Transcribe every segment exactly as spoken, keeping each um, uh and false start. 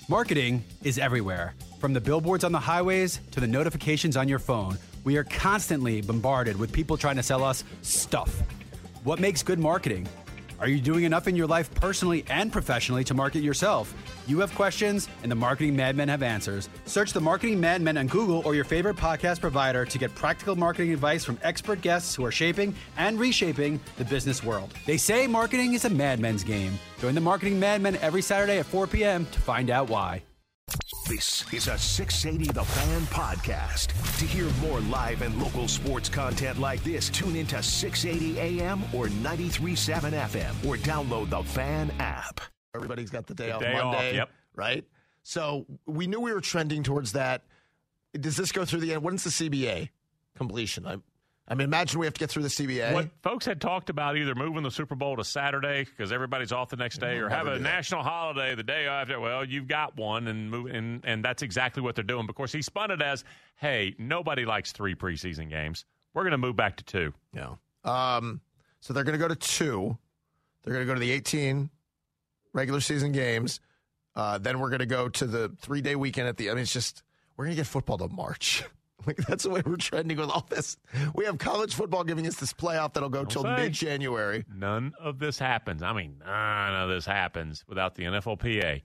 Marketing is everywhere. From the billboards on the highways to the notifications on your phone, we are constantly bombarded with people trying to sell us stuff. What makes good marketing? Are you doing enough in your life personally and professionally to market yourself? You have questions, and the Marketing Madmen have answers. Search the Marketing Madmen on Google or your favorite podcast provider to get practical marketing advice from expert guests who are shaping and reshaping the business world. They say marketing is a madmen's game. Join the Marketing Madmen every Saturday at four p.m. to find out why. This is a six eighty The Fan podcast. To hear more live and local sports content like this, tune into six eighty A M or ninety-three point seven F M or download the Fan app. Everybody's got the day the off day Monday, off, yep. right? So we knew we were trending towards that. Does this go through the end? When's the C B A completion? I, I mean, imagine we have to get through the C B A. What folks had talked about either moving the Super Bowl to Saturday because everybody's off the next day, We'll or have never a do that. national holiday the day after. Well, you've got one, and move, and and that's exactly what they're doing. Because he spun it as, "Hey, nobody likes three preseason games. We're going to move back to two." Yeah. Um, so they're going to go to two. They're going to go to the eighteen regular season games. Uh, then we're going to go to the three-day weekend at the – I mean, it's just – we're going to get football to March. Like, that's the way we're trending with all this. We have college football giving us this playoff that'll go Don't till say. mid-January. None of this happens. I mean, none of this happens without the N F L P A.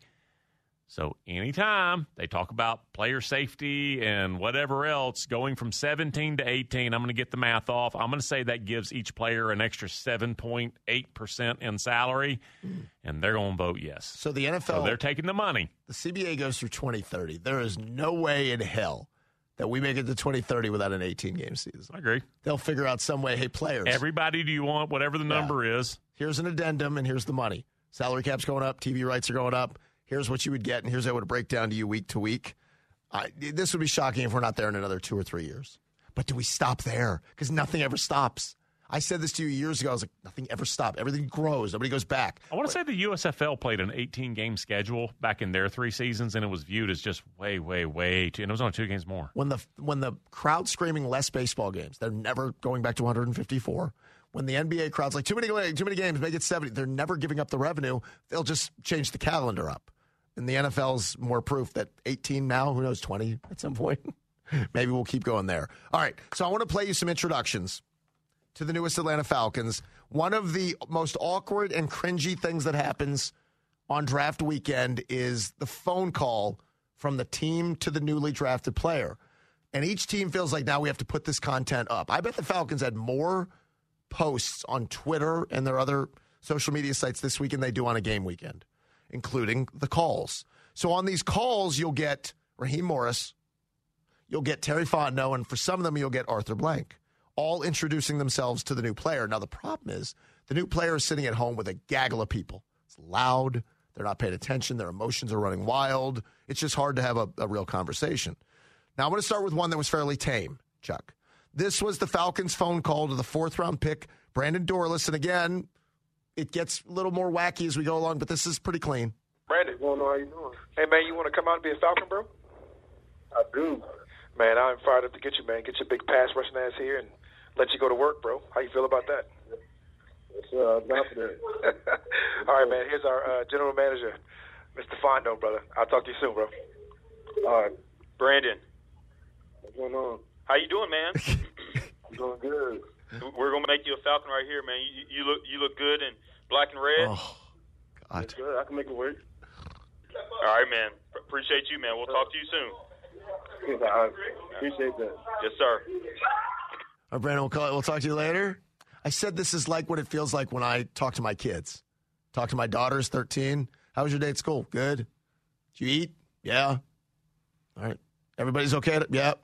So anytime they talk about player safety and whatever else, going from seventeen to eighteen, I'm going to get the math off. I'm going to say that gives each player an extra seven point eight percent in salary, and they're going to vote yes. So the N F L So they're taking the money. The C B A goes through twenty thirty. There is no way in hell that we make it to twenty thirty without an eighteen-game season. I agree. They'll figure out some way, hey, players. Everybody, do you want whatever the number Yeah. is? Here's an addendum, and here's the money. Salary cap's going up. T V rights are going up. Here's what you would get, and here's how it would break down to you week to week. I, this would be shocking if we're not there in another two or three years. But do we stop there? Because nothing ever stops. I said this to you years ago. I was like, nothing ever stops. Everything grows. Nobody goes back. I want to say the U S F L played an eighteen-game schedule back in their three seasons, and it was viewed as just way, way, way too. And it was only two games more. When the when the crowd's screaming less baseball games, they're never going back to one hundred fifty-four. When the N B A crowd's like, too many, too many games, make it seventy, they're never giving up the revenue. They'll just change the calendar up. And the N F L's more proof that eighteen now, who knows, twenty at some point. Maybe we'll keep going there. All right, so I want to play you some introductions to the newest Atlanta Falcons. One of the most awkward and cringy things that happens on draft weekend is the phone call from the team to the newly drafted player. And each team feels like now we have to put this content up. I bet the Falcons had more posts on Twitter and their other social media sites this weekend than they do on a game weekend, including the calls. So on these calls, you'll get Raheem Morris, you'll get Terry Fontenot, and for some of them, you'll get Arthur Blank, all introducing themselves to the new player. Now, the problem is the new player is sitting at home with a gaggle of people. It's loud. They're not paying attention. Their emotions are running wild. It's just hard to have a, a real conversation. Now, I'm going to start with one that was fairly tame, Chuck. This was the Falcons' phone call to the fourth-round pick, Brandon Dorlus. And again, it gets a little more wacky as we go along, but this is pretty clean. Brandon, Well, no, how you doing? hey, man, you want to come out and be a Falcon, bro? I do. Man, I'm fired up to get you, man. Get your big pass rushing ass here and let you go to work, bro. How you feel about that? It's uh, not for that. All right, man. Here's our uh, general manager, Mister Fondo, brother. I'll talk to you soon, bro. All right. Brandon, What's going on? how you doing, man? I'm doing good. We're gonna make you a Falcon right here, man. You, you look you look good in black and red. Oh, God. It's good. I can make it work. All right, man. P- appreciate you, man. We'll talk to you soon. I appreciate that. Yes, sir. All right, Brandon, we'll, call, we'll talk to you later. I said this is like what it feels like when I talk to my kids. Talk to my daughters, thirteen. How was your day at school? Good. Did you eat? Yeah. All right. Everybody's okay? Yeah.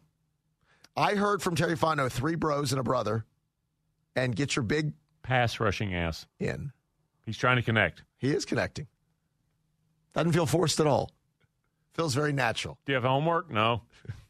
I heard from Terry Fontenot, three bros and a brother, and get your big Pass rushing ass. in. He's trying to connect. He is connecting. Doesn't feel forced at all. Feels very natural. Do you have homework? No.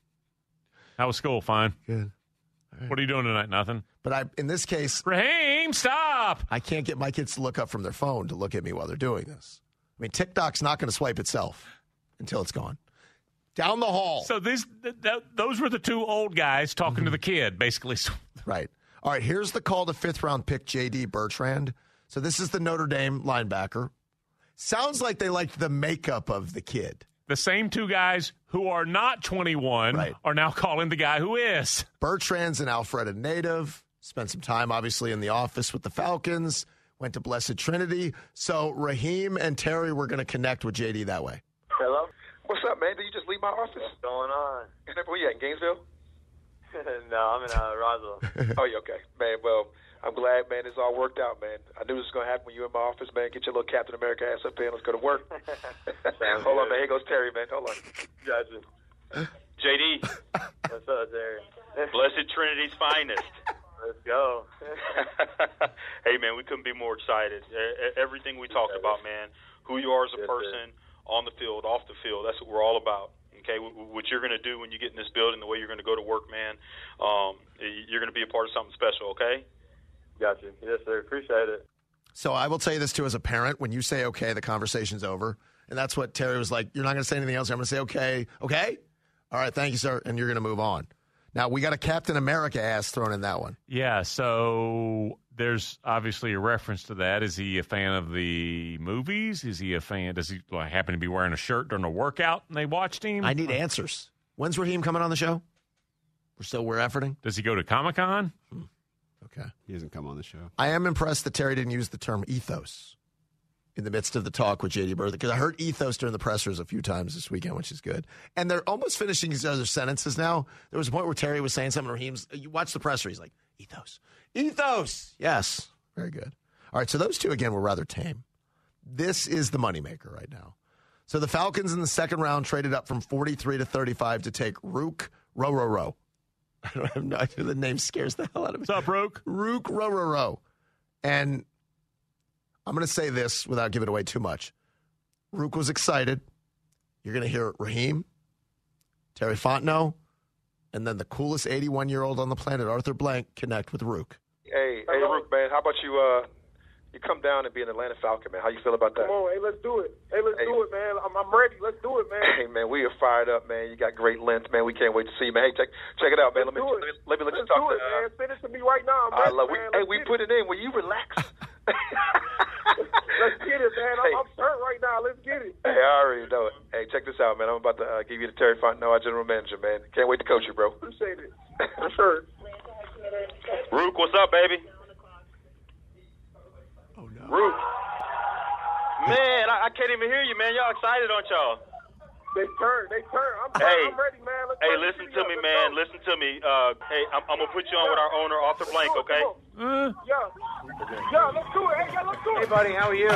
How was school? Fine. Good. What are you doing tonight? Nothing. But I, in this case, Raheem, stop. I can't get my kids to look up from their phone to look at me while they're doing this. I mean, TikTok's not going to swipe itself until it's gone. Down the hall. So these th- th- those were the two old guys talking Mm-hmm. to the kid, basically. Right. All right, here's the call to fifth-round pick J D Bertrand. So this is the Notre Dame linebacker. Sounds like they liked the makeup of the kid. the same two guys who are not twenty-one Right. are now calling the guy who is. Bertrand's an Alpharetta native. Spent some time, obviously, in the office with the Falcons. Went to Blessed Trinity. So Raheem and Terry were going to connect with J D that way. Hello? What's up, man? Did you just leave my office? What's going on? Where you at, in Gainesville? No, I'm in uh, Roswell. Oh, you okay. Man, well, I'm glad, man, it's all worked out, man. I knew this was going to happen when you were in my office, man. Get your little Captain America ass up here and let's go to work. Hold on, man. Here goes Terry, man. Hold on. Gotcha. J D, What's up, Terry? Blessed Trinity's finest. Let's go. Hey, man, we couldn't be more excited. E- Everything we talked about, man, who you are as a Yes, person, on the field, off the field, that's what we're all about. Okay, what you're going to do when you get in this building, the way you're going to go to work, man, um, you're going to be a part of something special, okay? Gotcha. Yes, sir. Appreciate it. So I will tell you this, too, as a parent. When you say okay, the conversation's over. And that's what Terry was like. You're not going to say anything else. I'm going to say okay. Okay? All right, thank you, sir. And you're going to move on. Now, we got a Captain America ass thrown in that one. Yeah, so there's obviously a reference to that. Is he a fan of the movies? Is he a fan? Does he like, happen to be wearing a shirt during a workout and they watched him? I need answers. When's Raheem coming on the show? We're still, we're efforting? Does he go to Comic-Con? Okay. He doesn't come on the show. I am impressed that Terry didn't use the term ethos in the midst of the talk with J D Bertha, because I heard ethos during the pressers a few times this weekend, which is good. And they're almost finishing each other's sentences now. There was a point where Terry was saying something, and Raheem's, you watch the presser, he's like, ethos. Ethos! Yes. Very good. All right, so those two, again, were rather tame. This is the moneymaker right now. So the Falcons in the second round traded up from forty-three to thirty-five to take Rook Row Row Row. I don't have no idea. The name scares the hell out of me. What's up, Rook? Rook Row Row Row. And I'm going to say this without giving away too much. Rook was excited. You're going to hear Raheem, Terry Fontenot, and then the coolest eighty-one-year-old on the planet, Arthur Blank, connect with Rook. Hey, hey, Rook, man, how about you uh, you come down and be an Atlanta Falcon, man? How you feel about that? Come on, hey, let's do it. Hey, let's Hey. do it, man. I'm, I'm ready. Let's do it, man. Hey, man, we are fired up, man. You got great length, man. We can't wait to see you, man. Hey, check check it out, man. Let's Let me do let it. me, let me let you Let's talk do to. it, Uh, man. Send it to me right now. I'm I ready, love. We, man. hey, Let's we get put it in. Will you relax? Let's get it, man. Hey. I'm, I'm turned right now. Let's get it. Hey, I already know it. Hey, check this out, man. I'm about to uh, give you the Terry Fontenot, our general manager, man. Can't wait to coach you, bro. Appreciate it. For sure. Rook, what's up, baby? Oh, no. Rook. Man, I, I can't even hear you, man. Y'all excited, aren't y'all? They turn. They turn. I'm, Hey. I'm ready, man. Let's Hey, turn listen this to thing me, up. man. Let's go. Listen to me. Uh, hey, I'm, I'm gonna put you on with our owner, Arthur Blank, Come on, okay? come on. Yeah. Yeah, let's do it. Hey, yeah, let's do it. Hey, buddy, how are you?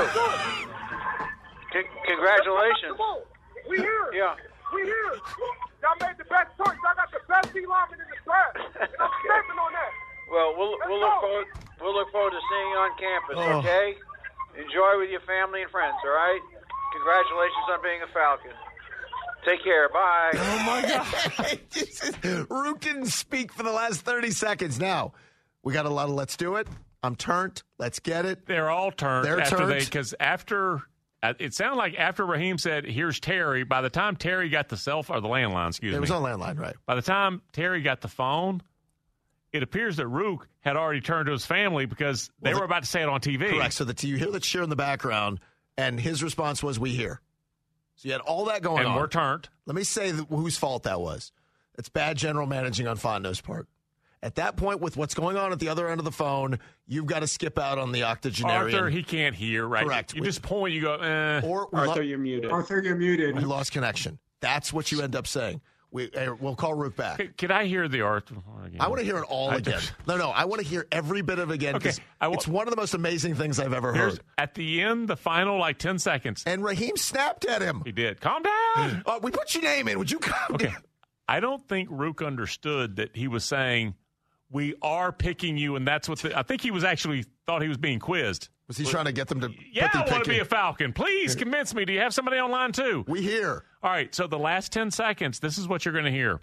C- congratulations. Come on. We here. Yeah. We here. Y'all made the best choice. Y'all got the best D lineman in the draft. And I'm stamping on that. Well, we'll Let's we'll look go. forward we'll look forward to seeing you on campus. Oh. Okay. Enjoy with your family and friends. All right. Congratulations on being a Falcon. Take care. Bye. Oh, my God. Jesus. Rook didn't speak for the last thirty seconds. Now, we got a lot of let's do it. I'm turned. Let's get it. They're all turned They're after turned. they because after uh, it sounded like after Raheem said, "Here's Terry." By the time Terry got the cell phone or the landline, excuse It me, was on landline, right? by the time Terry got the phone, it appears that Rook had already turned to his family because they Well, were the- about to say it on T V. Correct. So that you hear the cheer in the background, and his response was, "We hear." So you had all that going and on. we're turned. Let me say th- whose fault that was. It's bad general managing on Fontenot's part. At that point, with what's going on at the other end of the phone, you've got to skip out on the octogenarian. Arthur, he can't hear, right? Correct. You We- just point, you go, eh. or we Arthur, lo- you're muted. Arthur, you're muted. we lost connection. That's what you end up saying. We, uh, we'll call Rook back. Could, could I hear the Arthur again? I want to hear it all I again. just- No, no, I want to hear every bit of it again because Okay, I wa- it's one of the most amazing things I've ever Here's, heard. at the end, the final like ten seconds, And Raheem snapped at him. he did. Calm down. Uh, we put your name in. Would you come? Okay. I don't think Rook understood that he was saying, we are picking you, and that's what the, I think he was actually thought he was being quizzed. Was he trying to get them to Yeah, put the I want to picking? be a Falcon. Please convince me. Do you have somebody online too? We hear. All right, so the last ten seconds, this is what you're going to hear.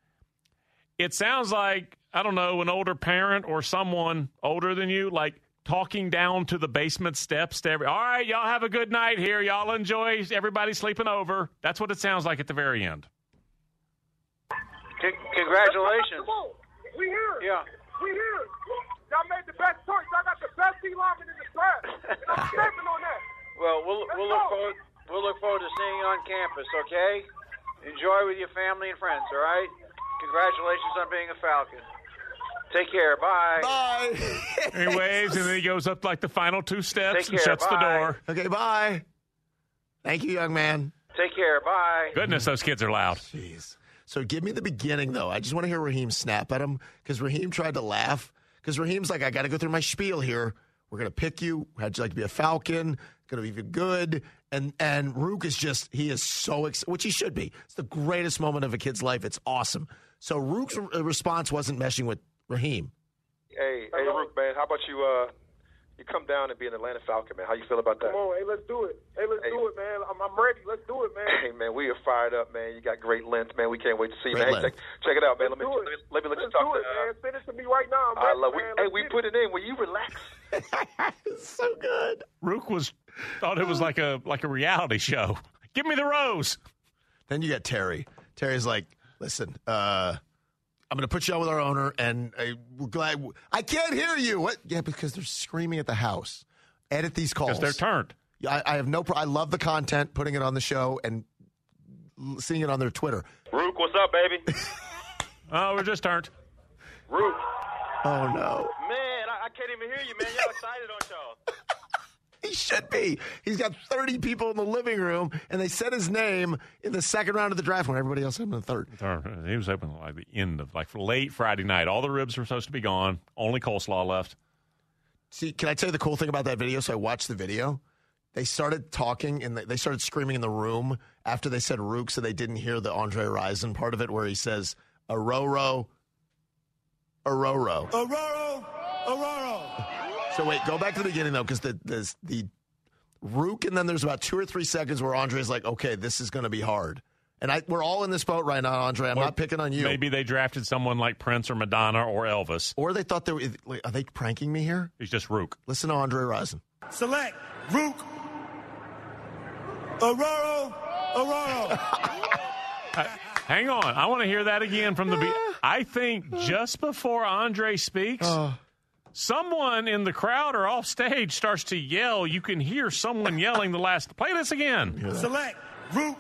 It sounds like, I don't know, an older parent or someone older than you, like talking down to the basement steps to every, all right, y'all have a good night here. Y'all enjoy everybody sleeping over. That's what it sounds like at the very end. C- congratulations. Come on. We here. Yeah. We here. Y'all made the best choice. Y'all got the best D lineman in the draft. And I'm stamping on that. Well, we'll Let's we'll look go. forward We'll look forward to seeing you on campus, okay? Enjoy with your family and friends, all right? Congratulations on being a Falcon. Take care. Bye. Bye. He waves, and then he goes up like the final two steps Take and care. shuts Bye. the door. Okay, bye. Thank you, young man. Take care. Bye. Goodness, those kids are loud. Jeez. So give me the beginning, though. I just want to hear Raheem snap at him because Raheem tried to laugh. Because Raheem's like, I got to go through my spiel here. We're going to pick you. How'd you like to be a Falcon? Going to be good. And and Rook is just, he is so excited, which he should be. It's the greatest moment of a kid's life. It's awesome. So Rook's re- response wasn't meshing with Raheem. Hey, hey, Rook, man, how about you uh, you come down and be an Atlanta Falcon, man? How you feel about that? Come on, hey, let's do it. Hey, let's Hey. do it, man. I'm, I'm ready. Let's do it, man. Hey, man, we are fired up, man. You got great length, man. We can't wait to see you, Great man. Hey, length. check, check it out, man. Let's Let me, do let it. me let me let you Let's talk do to. it, man. Uh, Send it to me right now. I'm I ready, love we. man. Hey, Let's we get put it. it in. Will you relax? It's so good. Rook was thought it was like a like a reality show. Give me the rose. Then you got Terry. Terry's like, listen, uh, I'm going to put you on with our owner, and uh, we're glad. I can't hear you. What? Yeah, because they're screaming at the house. Edit these calls. Because they're turned. I, I have no. Pro- I love the content, putting it on the show and l- seeing it on their Twitter. Rook, what's up, baby? Oh, we're just turned. Rook. Oh no, Man, I, I can't even hear you, man. Y'all excited, aren't y'all? he should be. He's got thirty people in the living room, and they said his name in the second round of the draft when everybody else had him in the third. He was open like the end of like late Friday night. All the ribs were supposed to be gone. Only coleslaw left. See, can I tell you the cool thing about that video? So I watched the video. They started talking and they started screaming in the room after they said Rook, so they didn't hear the Andre Rison part of it where he says, Aroro, Aroro. Aurora, Aurora. So wait, go back to the beginning, though, because the, the, the Rook, and then there's about two or three seconds where Andre's like, okay, this is going to be hard. And I, we're all in this boat right now, Andre. I'm Or not picking on you. Maybe they drafted someone like Prince or Madonna or Elvis. Or they thought they were, wait, are they pranking me here? He's just Rook. Listen to Andre Rison. Select Rook, Aurora, Aurora. Uh, hang on. I want to hear that again from the beat. I think just before Andre speaks, Uh, someone in the crowd or off stage starts to yell. You can hear someone yelling the last. Play this again. Select Rook,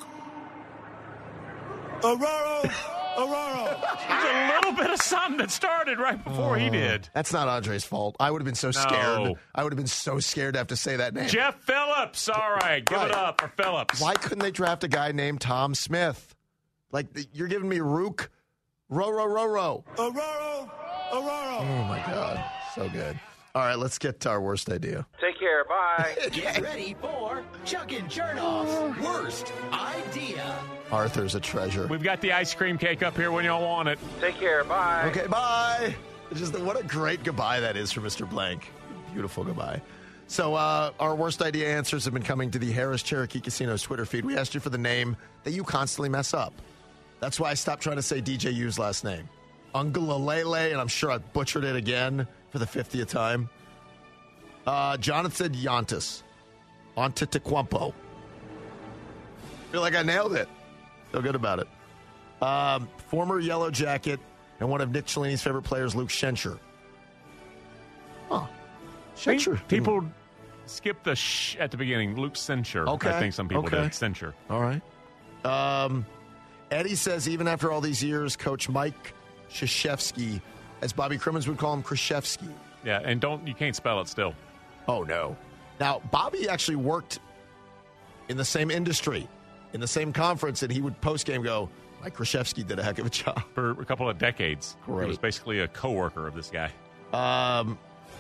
Aurora, Aurora. There's a little bit of something that started right before he did. That's not Andre's fault. I would have been so scared. I would have been so scared to have to say that name. Jeff Phillips. All right. Give Right. it up for Phillips. Why couldn't they draft a guy named Tom Smith? Like, you're giving me Rook, row, row, row, row. Aurora, Aurora. Oh, my God. So good. All right, let's get to our worst idea. Take care. Bye. Get ready for Chuck and Chernoff's worst idea. Arthur's a treasure. We've got the ice cream cake up here when y'all want it. Take care. Bye. Okay, bye. It's just what a great goodbye that is for Mister Blank. Beautiful goodbye. So uh, our worst idea answers have been coming to the Harris Cherokee Casino's Twitter feed. We asked you for the name that you constantly mess up. That's why I stopped trying to say D J U's last name. Ungalalele, and I'm sure I butchered it again for the fiftieth time. Uh, Jonathan Yantis. Antetokounmpo. Feel like I nailed it. Feel good about it. Um, former Yellow Jacket and one of Nick Cellini's favorite players, Luke Schencher. Huh. Schencher. People skip the sh at the beginning. Luke Censure. Okay. I think some people Okay. did. Censure. All right. Um, Eddie says, even after all these years, Coach Mike Krzyzewski, as Bobby Crimmins would call him, Krzyzewski. Yeah, and don't you can't spell it still. Oh, no. Now, Bobby actually worked in the same industry, in the same conference, and he would post-game go, Mike Krzyzewski did a heck of a job. For a couple of decades. Great. He was basically a coworker of this guy. Um,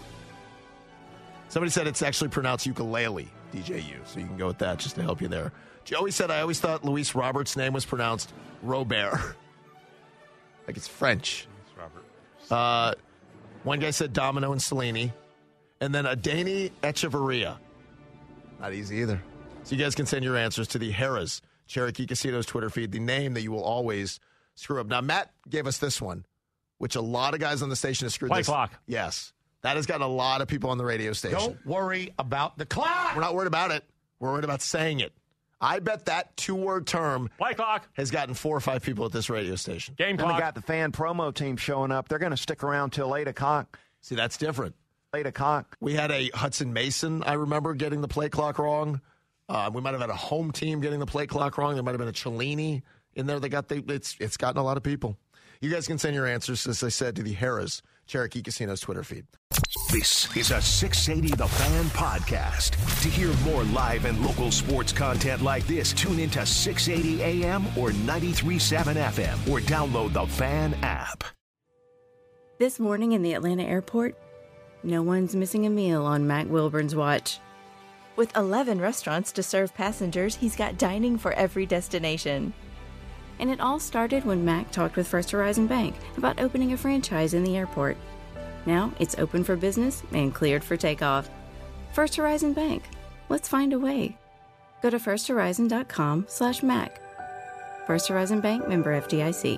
somebody said it's actually pronounced ukulele, D J U, so you can go with that just to help you there. Joey said, I always thought Luis Roberts' name was pronounced Robert. Like it's French. Robert. Uh, one guy said Domino and Cellini. And then Adani Echeverria. Not easy either. So you guys can send your answers to the Harrah's Cherokee Casino's Twitter feed, the name that you will always screw up. Now, Matt gave us this one, which a lot of guys on the station have screwed Play this. clock. Yes. That has gotten a lot of people on the radio station. Don't worry about the clock. We're not worried about it. We're worried about saying it. I bet that two-word term Play clock. has gotten four or five people at this radio station. Game And clock. they got the fan promo team showing up. They're going to stick around till eight o'clock. See, that's different. eight o'clock. We had a Hudson Mason, I remember, getting the play clock wrong. Uh, we might have had a home team getting the play clock wrong. There might have been a Cellini in there. They got the, it's it's gotten a lot of people. You guys can send your answers, as I said, to the Harrah's Cherokee Casino's Twitter feed. This is a six eighty The Fan podcast. To hear more live and local sports content like this, tune into six eighty A M or ninety-three point seven F M or download the Fan app. This morning in the Atlanta airport, no one's missing a meal on Mac Wilburn's watch. With eleven restaurants to serve passengers, he's got dining for every destination. And it all started when Mac talked with First Horizon Bank about opening a franchise in the airport. Now it's open for business and cleared for takeoff. First Horizon Bank. Let's find a way. Go to firsthorizon.com slash Mac. First Horizon Bank, member F D I C.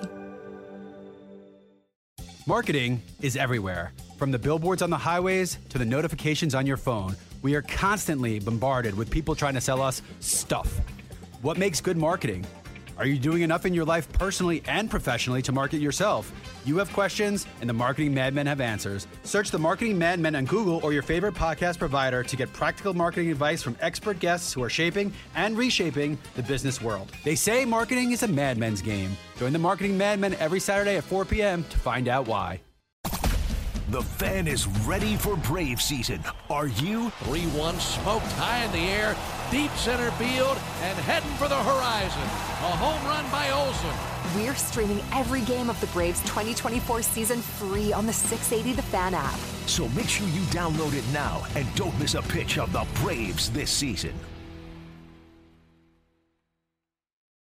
Marketing is everywhere. From the billboards on the highways to the notifications on your phone, we are constantly bombarded with people trying to sell us stuff. What makes good marketing? Are you doing enough in your life personally and professionally to market yourself? You have questions, and the Marketing Madmen have answers. Search the Marketing Madmen on Google or your favorite podcast provider to get practical marketing advice from expert guests who are shaping and reshaping the business world. They say marketing is a madmen's game. Join the Marketing Madmen every Saturday at four p.m. to find out why. The Fan is ready for Brave season. Are you? three one smoked high in the air, deep center field, and heading for the horizon. A home run by Olsen. We're streaming every game of the Braves twenty twenty-four season free on the six eighty The Fan app. So make sure you download it now and don't miss a pitch of the Braves this season.